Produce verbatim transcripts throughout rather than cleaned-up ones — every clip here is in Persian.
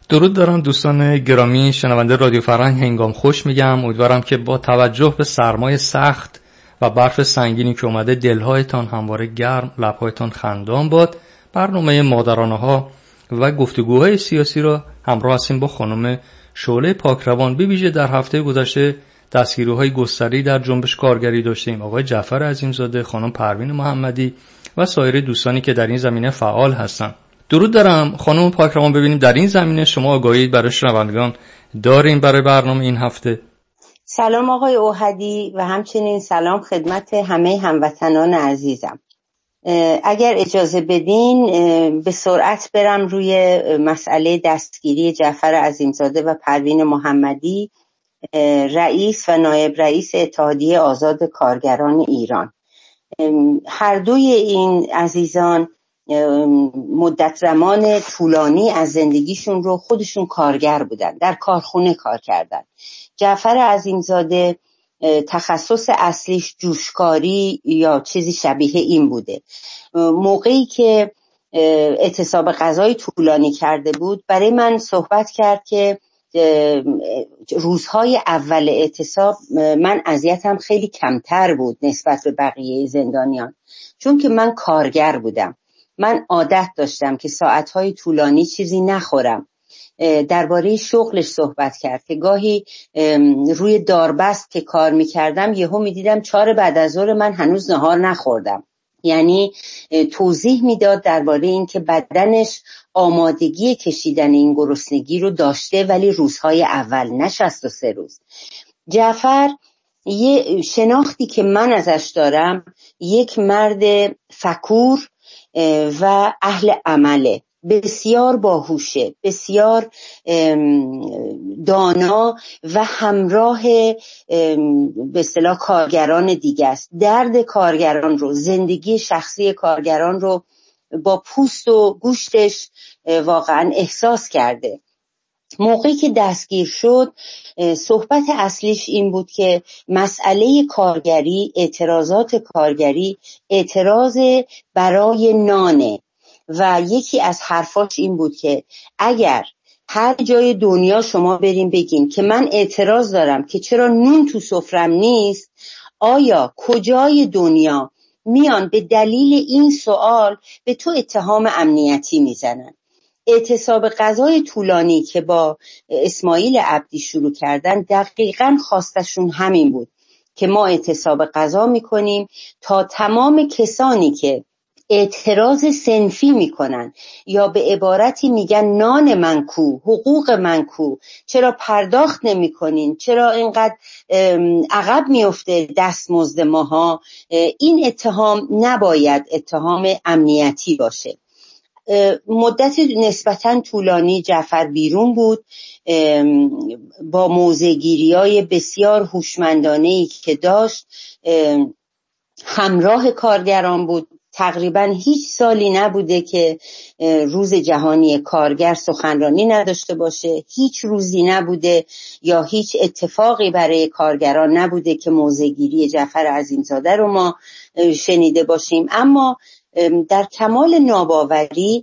درود دارم دوستان گرامی شنونده رادیو فرهنگ هنگام خوش میگم. امیدوارم که با توجه به سرمای سخت و برف سنگینی که اومده دلهایتان همواره گرم، لبهایتان خندان باد. برنامه مادرانه ها و گفتگوهای سیاسی را همراه هستیم با خانم شعله پاکروان. به ویژه در هفته گذشته دستگیری‌های گسترده‌ای در جنبش کارگری داشتیم. آقای جعفر عظیمزاده، خانم پروین محمدی و سایر دوستانی که در این زمینه فعال هستند. درود دارم خانم پاکروان. ببینیم در این زمینه شما آگاهی برای شنوندگان داریم برای برنامه این هفته؟ سلام آقای اوحدی و همچنین سلام خدمت همه هموطنان عزیزم. اگر اجازه بدین به سرعت برم روی مسئله دستگیری جعفر عظیمزاده و پروین محمدی، رئیس و نایب رئیس اتحادیه آزاد کارگران ایران. هر دوی این عزیزان مدت زمان طولانی از زندگیشون رو خودشون کارگر بودن، در کارخونه کار کردن. جعفر عظیمزاده تخصص اصلیش جوشکاری یا چیزی شبیه این بوده. موقعی که اعتصاب غذایی طولانی کرده بود برای من صحبت کرد که روزهای اول اعتصاب من اذیتم خیلی کمتر بود نسبت به بقیه زندانیان، چون که من کارگر بودم. من عادت داشتم که ساعتهای طولانی چیزی نخورم. درباره شغلش صحبت کرد که گاهی روی داربست که کار میکردم یهو میدیدم چهار بعد از ظهر من هنوز نهار نخوردم. یعنی توضیح میداد درباره این که بدنش آمادگی کشیدن این گرسنگی رو داشته، ولی روزهای اول نه شصت و سه روز. جعفر یه شناختی که من ازش دارم، یک مرد فکور و اهل عمله، بسیار باهوشه، بسیار دانا و همراه به اصطلاح کارگران دیگه است. درد کارگران رو، زندگی شخصی کارگران رو با پوست و گوشتش واقعا احساس کرده. موقعی که دستگیر شد صحبت اصلیش این بود که مسئله کارگری، اعتراضات کارگری اعتراض برای نانه و یکی از حرفاش این بود که اگر هر جای دنیا شما بریم بگین که من اعتراض دارم که چرا نون تو سفرم نیست، آیا کجای دنیا میان به دلیل این سوال به تو اتهام امنیتی میزنن؟ اعتصاب غذای طولانی که با اسماعیل عبدی شروع کردن دقیقاً خواستشون همین بود که ما اعتصاب غذا میکنیم تا تمام کسانی که اعتراض صنفی میکنن یا به عبارتی میگن نان من کو، حقوق من کو، چرا پرداخت نمیکنین، چرا اینقدر عقب میفته دستمزد ماها، این اتهام نباید اتهام امنیتی باشه. مدت نسبتاً طولانی جعفر بیرون بود با موضع‌گیری‌های بسیار هوشمندانه‌ای که داشت، همراه کارگران بود. تقریباً هیچ سالی نبوده که روز جهانی کارگر سخنرانی نداشته باشه، هیچ روزی نبوده یا هیچ اتفاقی برای کارگران نبوده که موضع‌گیری جعفر عظیمزاده رو ما شنیده باشیم. اما در کمال ناباوری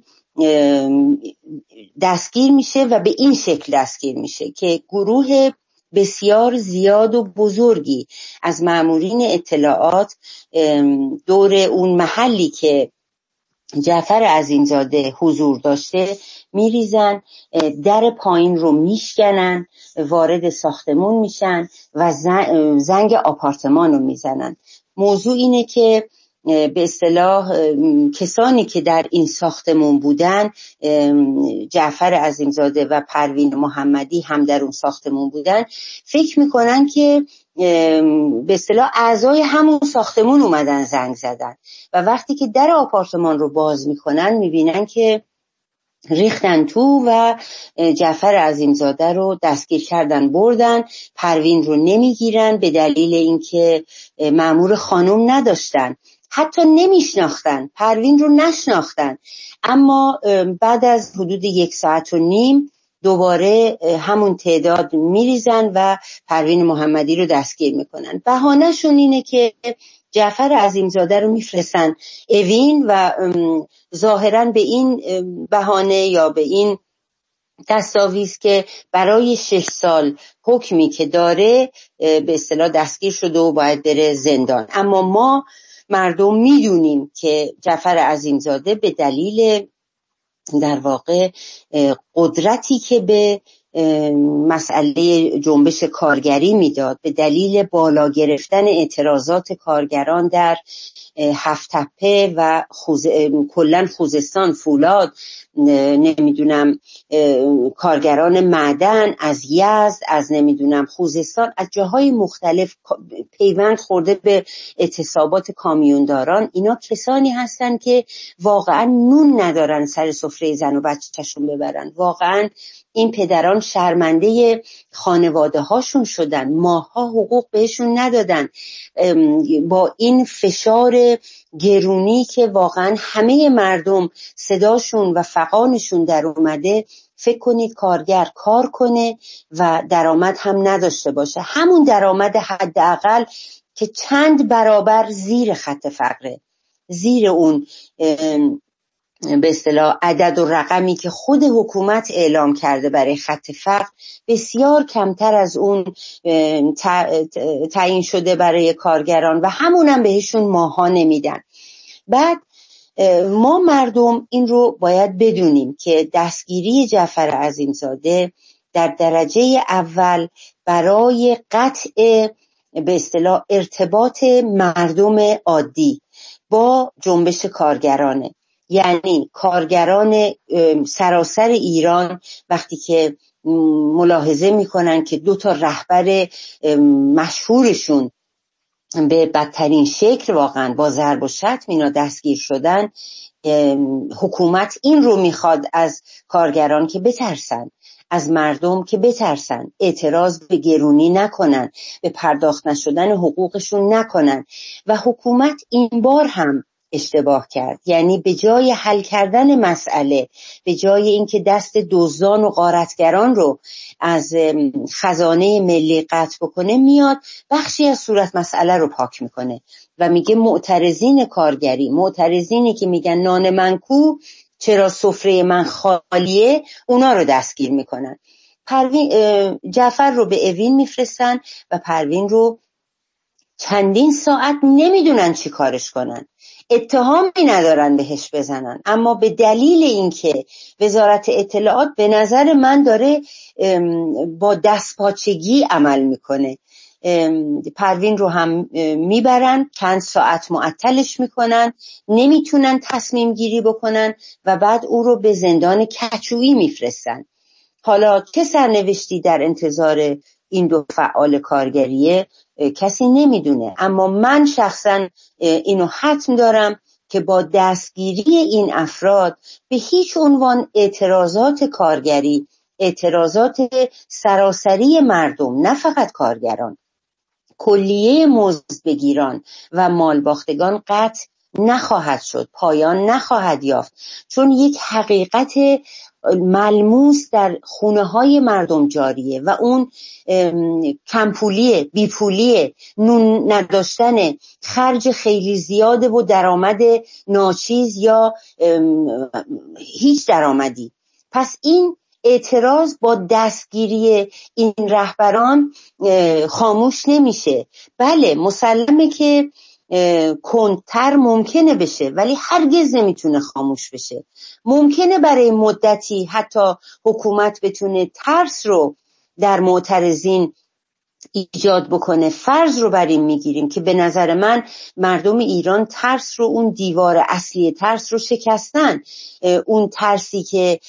دستگیر میشه و به این شکل دستگیر میشه که گروه بسیار زیاد و بزرگی از مامورین اطلاعات دور اون محلی که جعفر عظیمزاده حضور داشته میریزن، در پایین رو میشکنن، وارد ساختمون میشن و زنگ آپارتمان رو میزنن. موضوع اینه که به اصطلاح کسانی که در این ساختمون بودن، جعفر عظیمزاده و پروین محمدی هم در اون ساختمون بودن، فکر میکنن که به اصطلاح اعضای همون ساختمون اومدن زنگ زدن و وقتی که در آپارتمان رو باز میکنن میبینن که ریختن تو و جعفر عظیمزاده رو دستگیر کردن بردن. پروین رو نمیگیرن به دلیل اینکه مأمور خانم نداشتن، حتی نمیشناختن، پروین رو نشناختن. اما بعد از حدود یک ساعت و نیم دوباره همون تعداد میریزن و پروین محمدی رو دستگیر میکنن. بهانه‌شون اینه که جعفر عظیمزاده رو میفرستن اوین و ظاهراً به این بهانه یا به این دستاویز که برای شش سال حکمی که داره به اصطلاح دستگیر شده و باید بره زندان. اما ما مردم میدونیم که جعفر عظیمزاده به دلیل در واقع قدرتی که به مسئله جنبش کارگری میداد، به دلیل بالا گرفتن اعتراضات کارگران در هفت تپه و خوز... کلن خوزستان، فولاد، نمیدونم کارگران معدن از یزد، از نمیدونم خوزستان، از جاهای مختلف پیوند خورده به اعتصابات کامیونداران. اینا کسانی هستن که واقعا نون ندارن سر سفره زن و بچه‌شون ببرن. واقعا این پدران شرمنده خانواده هاشون شدن، ماها حقوق بهشون ندادن. با این فشار گرونی که واقعا همه مردم صداشون و فغانشون در اومده، فکر کنید کارگر کار کنه و درآمد هم نداشته باشه، همون درآمد حداقل که چند برابر زیر خط فقره، زیر اون به اصطلاح عدد و رقمی که خود حکومت اعلام کرده برای خط فقر، بسیار کمتر از اون تعیین شده برای کارگران و همونم بهشون ماها نمیدن. بعد ما مردم این رو باید بدونیم که دستگیری جعفر عظیمزاده در درجه اول برای قطع به اصطلاح ارتباط مردم عادی با جنبش کارگرانه. یعنی کارگران سراسر ایران وقتی که ملاحظه میکنن که دو تا رهبر مشهورشون به بدترین شکل واقعا با ضرب و شتم اینا دستگیر شدن، حکومت این رو میخواد از کارگران که بترسن، از مردم که بترسن، اعتراض به گرونی نکنن، به پرداخت نشدن حقوقشون نکنن. و حکومت این بار هم اشتباه کرد. یعنی به جای حل کردن مسئله، به جای اینکه دست دزدان و غارتگران رو از خزانه ملی قطع بکنه، میاد بخشی از صورت مسئله رو پاک میکنه و میگه معترضین کارگری، معترضینی که میگن نان من کو، چرا سفره من خالیه، اونا رو دستگیر میکنن. پروین جعفر رو به اوین میفرستن و پروین رو چندین ساعت نمیدونن چی کارش کنن، اتهامی ندارن بهش بزنن، اما به دلیل اینکه وزارت اطلاعات به نظر من داره با دستپاچگی عمل میکنه، پروین رو هم میبرن، چند ساعت معطلش میکنن، نمیتونن تصمیم گیری بکنن و بعد او رو به زندان کچویی میفرستن. حالا چه سرنوشتی در انتظار این دو فعال کارگریه کسی نمیدونه، اما من شخصا اینو حتم دارم که با دستگیری این افراد به هیچ عنوان اعتراضات کارگری، اعتراضات سراسری مردم، نه فقط کارگران، کلیه مزدبگیران و مالباختگان قطع نخواهد شد، پایان نخواهد یافت، چون یک حقیقت ملموس در خونه های مردم جاریه و اون کمپولیه، بیپولیه، نون نداشتن، خرج خیلی زیاده و درآمد ناچیز یا هیچ درآمدی. پس این اعتراض با دستگیری این رهبران خاموش نمیشه. بله مسلمه که کندتر ممکنه بشه ولی هرگز نمیتونه خاموش بشه. ممکنه برای مدتی حتی حکومت بتونه ترس رو در معترضین ایجاد بکنه. فرض رو بر این میگیریم که به نظر من مردم ایران ترس رو، اون دیوار اصلی ترس رو شکستن. اون ترسی که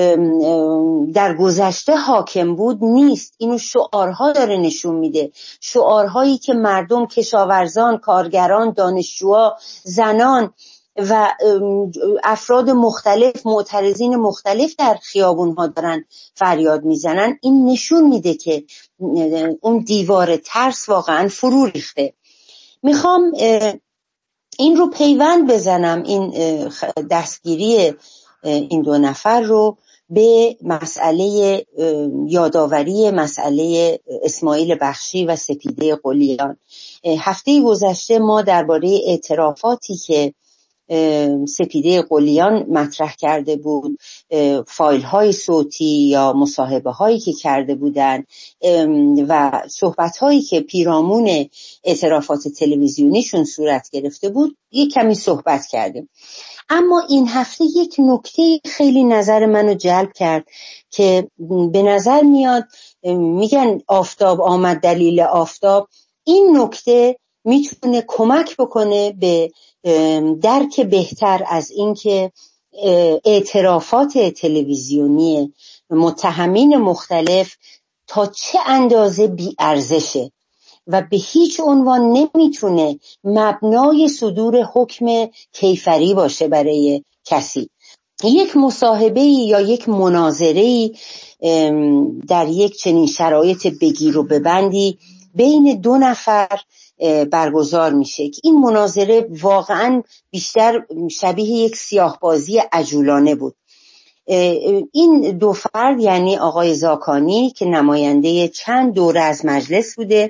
در گذشته حاکم بود نیست. اینو شعارها داره نشون میده، شعارهایی که مردم، کشاورزان، کارگران، دانشجوها، زنان و افراد مختلف، معترضین مختلف در خیابونها دارن فریاد میزنن، این نشون میده که اون دیوار ترس واقعا فرو ریخته. میخوام این رو پیوند بزنم، این دستگیری این دو نفر رو به مسئله یادآوری مسئله اسماعیل بخشی و سپیده قلیان. هفته گذشته ما درباره اعترافاتی که سپیده قلیان مطرح کرده بود فایل های صوتی یا مصاحبه هایی که کرده بودن و صحبت هایی که پیرامون اعترافات تلویزیونیشون صورت گرفته بود یک کمی صحبت کردیم. اما این هفته یک نکته خیلی نظر منو جلب کرد که به نظر میاد، میگن آفتاب آمد دلیل آفتاب، این نکته میتونه کمک بکنه به درک بهتر از اینکه اعترافات تلویزیونی متهمین مختلف تا چه اندازه بی ارزشه و به هیچ عنوان نمیتونه مبنای صدور حکم کیفری باشه برای کسی. یک مصاحبه یا یک مناظره در یک چنین شرایط بگیر و ببندی بین دو نفر برگزار میشه که این مناظره واقعا بیشتر شبیه یک سیاه‌بازی عجولانه بود. این دو فرد، یعنی آقای زاکانی که نماینده چند دوره از مجلس بوده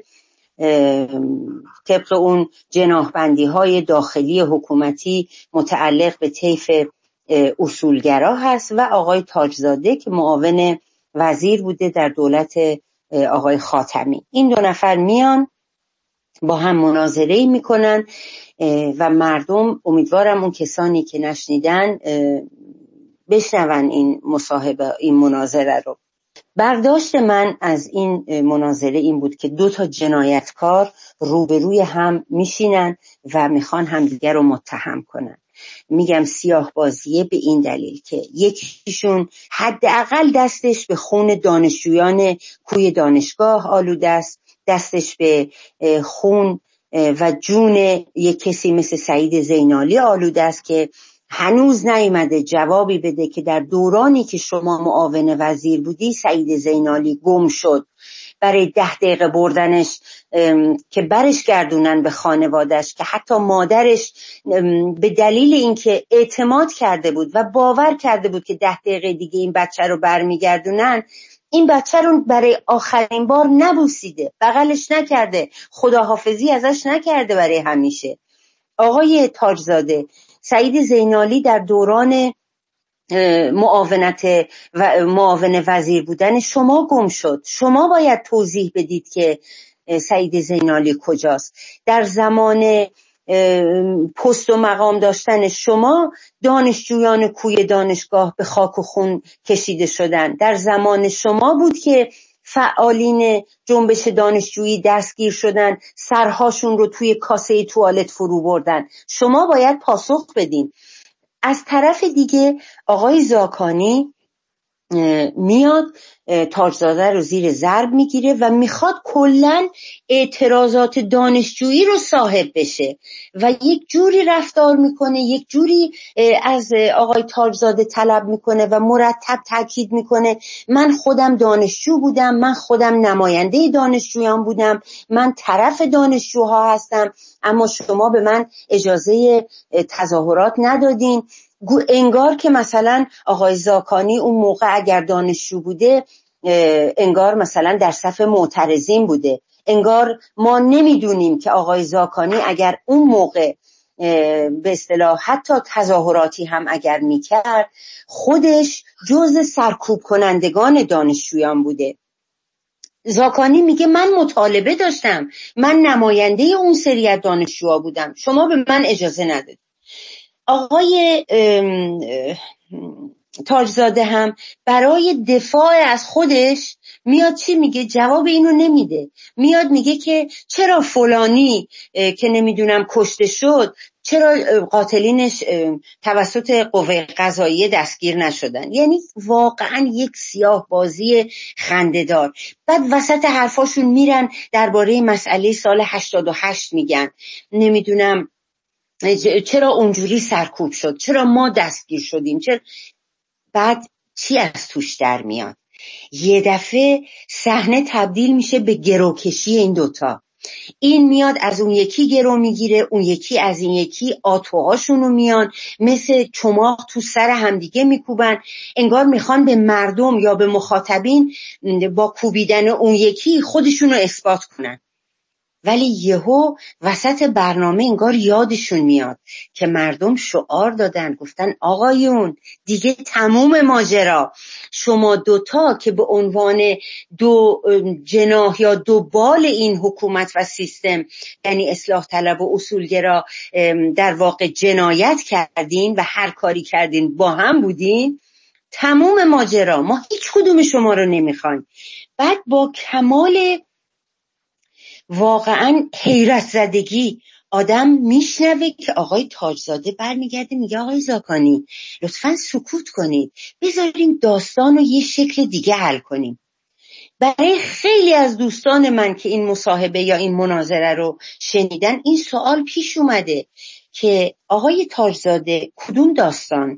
طبق اون جناحبندی های داخلی حکومتی متعلق به طیف اصولگرا هست، و آقای تاجزاده که معاون وزیر بوده در دولت آقای خاتمی. این دو نفر میان با هم مناظره میکنن و مردم، امیدوارم اون کسانی که نشنیدن بشنون این مصاحبه، این مناظره رو. برداشت من از این مناظره این بود که دو تا جنایتکار روبروی هم میشینن و میخوان همدیگر رو متهم کنن. میگم سیاه بازیه به این دلیل که یکیشون حداقل دستش به خون دانشجویان کوی دانشگاه آلوده است، دستش به خون و جون یک کسی مثل سعید زینالی آلوده است که هنوز نیامده جوابی بده که در دورانی که شما معاون وزیر بودی سعید زینالی گم شد. برای ده دقیقه بردنش که برش گردونن به خانوادش، که حتی مادرش به دلیل اینکه اعتماد کرده بود و باور کرده بود که ده دقیقه دیگه این بچه رو برمیگردونن، این بچه رو برای آخرین بار نبوسیده، بغلش نکرده، خداحافظی ازش نکرده برای همیشه. آقای تاجزاده، سعید زینالی در دوران معاونت و معاون وزیر بودن شما گم شد. شما باید توضیح بدید که سعید زینالی کجاست. در زمان پست و مقام داشتن شما دانشجویان کوی دانشگاه به خاک و خون کشیده شدن. در زمان شما بود که فعالین جنبش دانشجویی دستگیر شدن، سرهاشون رو توی کاسه توالت فرو بردن. شما باید پاسخ بدین. از طرف دیگه آقای زاکانی میاد تاجزاده رو زیر ضرب میگیره و میخواد کلن اعتراضات دانشجویی رو صاحب بشه و یک جوری رفتار میکنه، یک جوری از آقای تاجزاده طلب میکنه و مرتب تاکید میکنه من خودم دانشجو بودم، من خودم نماینده دانشجویان بودم، من طرف دانشجوها هستم، اما شما به من اجازه تظاهرات ندادین. انگار که مثلا آقای زاکانی اون موقع اگر دانشجو بوده انگار مثلا در صف معترضین بوده، انگار ما نمیدونیم که آقای زاکانی اگر اون موقع به اصطلاح حتی تظاهراتی هم اگر میکرد خودش جزء سرکوب کنندگان دانشجویان بوده. زاکانی میگه من مطالبه داشتم، من نماینده اون سری دانشجوها بودم، شما به من اجازه ندادید. آقای تاجزاده هم برای دفاع از خودش میاد چی میگه؟ جواب اینو نمیده. میاد میگه که چرا فلانی که نمیدونم کشته شد، چرا قاتلینش توسط قوه قضاییه دستگیر نشدن. یعنی واقعا یک سیاه بازی خنده‌دار. بعد وسط حرفاشون میرن درباره مسئله سال هشتاد و هشت میگن نمیدونم چرا اونجوری سرکوب شد، چرا ما دستگیر شدیم، چرا. بعد چی از توش در میاد؟ یه دفعه صحنه تبدیل میشه به گروکشی این دوتا. این میاد از اون یکی گرو میگیره، اون یکی از این یکی، آتوهاشونو میان مثل چماق تو سر همدیگه میکوبن، انگار میخوان به مردم یا به مخاطبین با کوبیدن اون یکی خودشونو اثبات کنن. ولی یهو وسط برنامه انگار یادشون میاد که مردم شعار دادن، گفتن آقایون دیگه تموم ماجرا، شما دوتا که به عنوان دو جناح یا دو بال این حکومت و سیستم، یعنی اصلاح طلب و اصولگرا، در واقع جنایت کردین و هر کاری کردین با هم بودین، تموم ماجرا، ما هیچ کدوم شما رو نمیخوایم. بعد با کمال واقعا حیرت زدگی آدم میشنوه که آقای تاجزاده برمیگرده میگه آقای زاکانی لطفاً سکوت کنید، بذاریم داستان رو یه شکل دیگه حل کنیم. برای خیلی از دوستان من که این مصاحبه یا این مناظره رو شنیدن این سوال پیش اومده که آقای تاجزاده کدوم داستان؟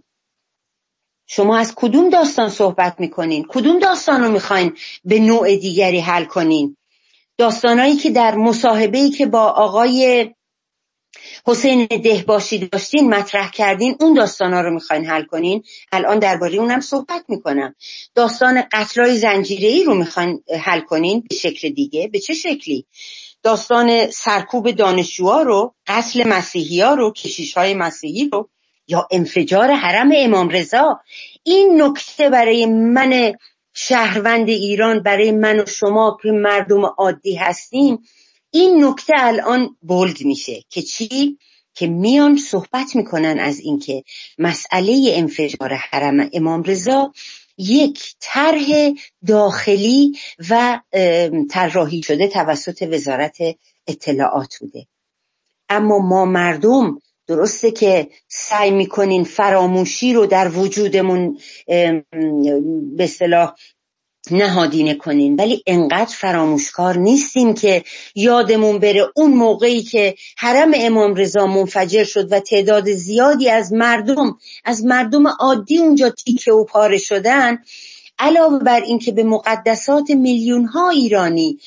شما از کدوم داستان صحبت میکنین؟ کدوم داستان رو میخواین به نوع دیگری حل کنین؟ داستانایی که در مصاحبه‌ای که با آقای حسین دهباشی داشتین مطرح کردین، اون داستانا رو میخواین حل کنین؟ الان درباره اونم صحبت میکنم. داستان قتل‌های زنجیره‌ای رو میخواین حل کنین به شکل دیگه؟ به چه شکلی؟ داستان سرکوب دانشجوها رو، قتل مسیحی‌ها رو، کشیش‌های مسیحی رو، یا انفجار حرم امام رضا؟ این نکته برای من شهروند ایران، برای من و شما که مردم عادی هستیم، این نکته الان بولد میشه که چی؟ که میان صحبت میکنن از این که مسئله انفجار حرم امام رضا یک طرح داخلی و طراحی شده توسط وزارت اطلاعات بوده. اما ما مردم درسته که سعی میکنین فراموشی رو در وجودمون به اصطلاح نهادینه کنین، ولی انقدر فراموشکار نیستیم که یادمون بره اون موقعی که حرم امام رضا منفجر شد و تعداد زیادی از مردم از مردم عادی اونجا تیکه و پاره شدن، علاوه بر این که به مقدسات میلیون ها ایرانی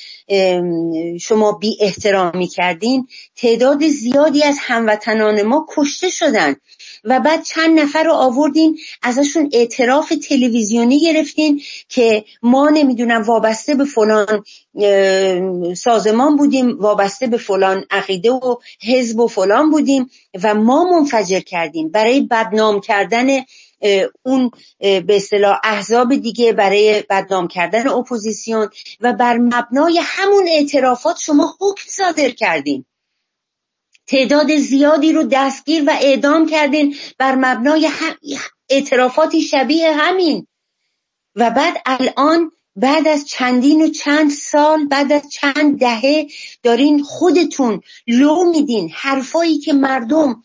شما بی احترامی کردین، تعداد زیادی از هموطنان ما کشته شدن و بعد چند نفر رو آوردین ازشون اعتراف تلویزیونی گرفتین که ما نمیدونم وابسته به فلان سازمان بودیم، وابسته به فلان عقیده و حزب و فلان بودیم و ما منفجر کردیم برای بدنام کردن اون به اصطلاح احزاب دیگه، برای بدنام کردن اپوزیسیون، و بر مبنای همون اعترافات شما حکم صادر کردین. تعداد زیادی رو دستگیر و اعدام کردین بر مبنای اعترافاتی شبیه همین. و بعد الان بعد از چندین و چند سال، بعد از چند دهه دارین خودتون لو میدین حرفایی که مردم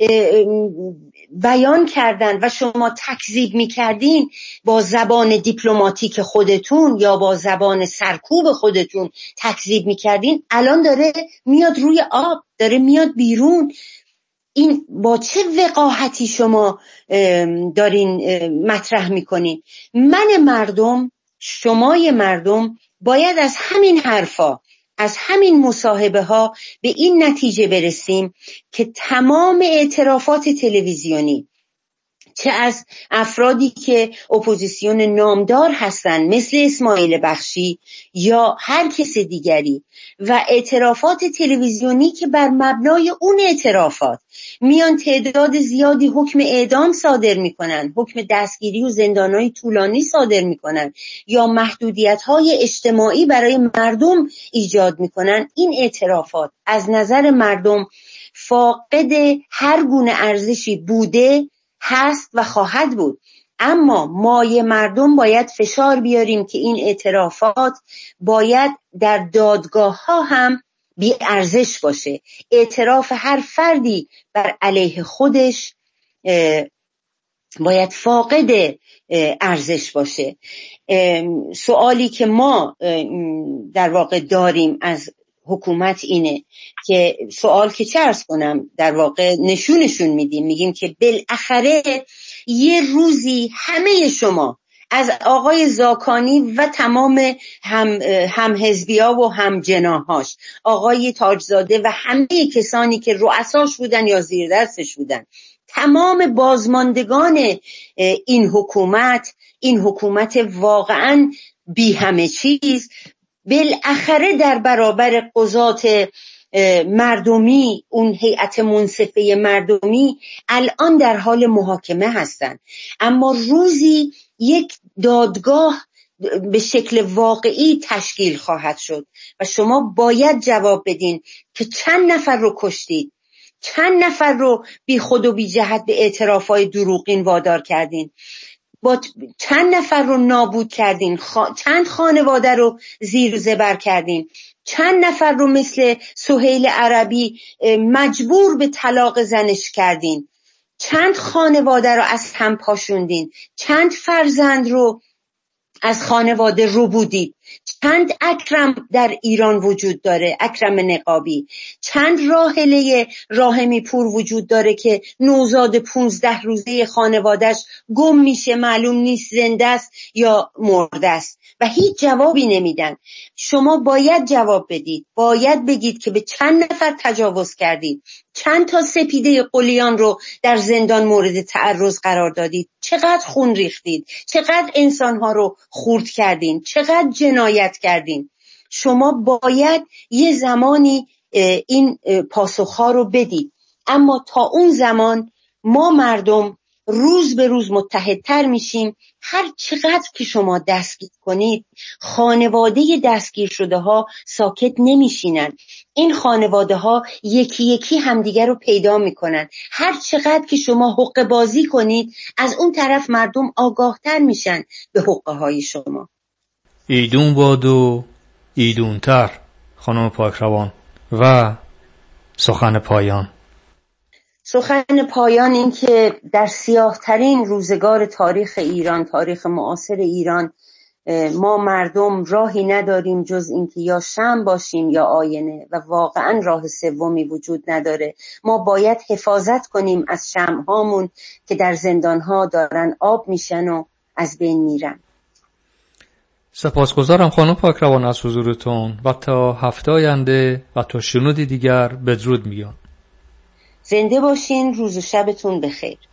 بیان کردن و شما تکذیب میکردین با زبان دیپلماتیک خودتون یا با زبان سرکوب خودتون تکذیب میکردین، الان داره میاد روی آب، داره میاد بیرون. این با چه وقاحتی شما دارین مطرح میکنین؟ من مردم، شمای مردم باید از همین حرفا، از همین مصاحبه ها به این نتیجه برسیم که تمام اعترافات تلویزیونی، چه از افرادی که اپوزیسیون نامدار هستن مثل اسماعیل بخشی یا هر کس دیگری، و اعترافات تلویزیونی که بر مبنای اون اعترافات میان تعداد زیادی حکم اعدام صادر میکنن، حکم دستگیری و زندانهای طولانی صادر میکنن یا محدودیت‌های اجتماعی برای مردم ایجاد میکنن، این اعترافات از نظر مردم فاقد هر گونه ارزشی بوده، هست و خواهد بود. اما مایه مردم باید فشار بیاریم که این اعترافات باید در دادگاه ها هم بی ارزش باشه. اعتراف هر فردی بر علیه خودش باید فاقد ارزش باشه. سوالی که ما در واقع داریم از حکومت اینه که سوال که چه عرض کنم، در واقع نشونشون میدیم، میگیم که بالاخره یه روزی همه شما از آقای زاکانی و تمام هم, هم حزبیا و هم جناحاش، آقای تاجزاده و همه کسانی که رؤساش بودن یا زیر دستش بودن، تمام بازماندگان این حکومت، این حکومت واقعا بی همه چیز، بالاخره در برابر قضات مردمی، اون هیئت منصفه مردمی الان در حال محاکمه هستند. اما روزی یک دادگاه به شکل واقعی تشکیل خواهد شد و شما باید جواب بدین که چند نفر رو کشتید، چند نفر رو بی خود و بی جهت به اعترافات دروغین وادار کردین، با چند نفر رو نابود کردین، خا... چند خانواده رو زیر و زبر کردین، چند نفر رو مثل سهیل عربی مجبور به طلاق زنش کردین، چند خانواده رو از هم پاشوندین، چند فرزند رو از خانواده رو بودید، چند اکرم در ایران وجود داره، اکرم نقابی، چند راحله راحمی پور وجود داره که نوزاد پونزده روزه خانوادهش گم میشه، معلوم نیست زنده است یا مرده است و هیچ جوابی نمیدن. شما باید جواب بدید، باید بگید که به چند نفر تجاوز کردید، چند تا سپیده قلیان رو در زندان مورد تعرض قرار دادید، چقدر خون ریختید، چقدر انسانها رو خورد کردین، چقدر جنایت کردین. شما باید یه زمانی این پاسخها رو بدید. اما تا اون زمان ما مردم روز به روز متحدتر میشیم. هر چقدر که شما دستگیر کنید، خانواده دستگیر شده ها ساکت نمیشینن. این خانواده ها یکی یکی همدیگر رو پیدا میکنن. هر چقدر که شما حقه بازی کنید، از اون طرف مردم آگاهتر میشن به حقه های شما. ایدون باد و ایدونتر خانم پاکروان. و سخن پایان. سخن پایان این که در سیاه ترین روزگار تاریخ ایران، تاریخ معاصر ایران، ما مردم راهی نداریم جز این که یا شمع باشیم یا آینه و واقعا راه سومی وجود نداره. ما باید حفاظت کنیم از شمع هامون که در زندانها دارن آب میشن و از بین میرن. سپاسگزارم خانم پاکروان از حضورتون و تا هفته آینده و تا شنودی دیگر بدرود میگم. زنده باشین، روز و شبتون بخیر.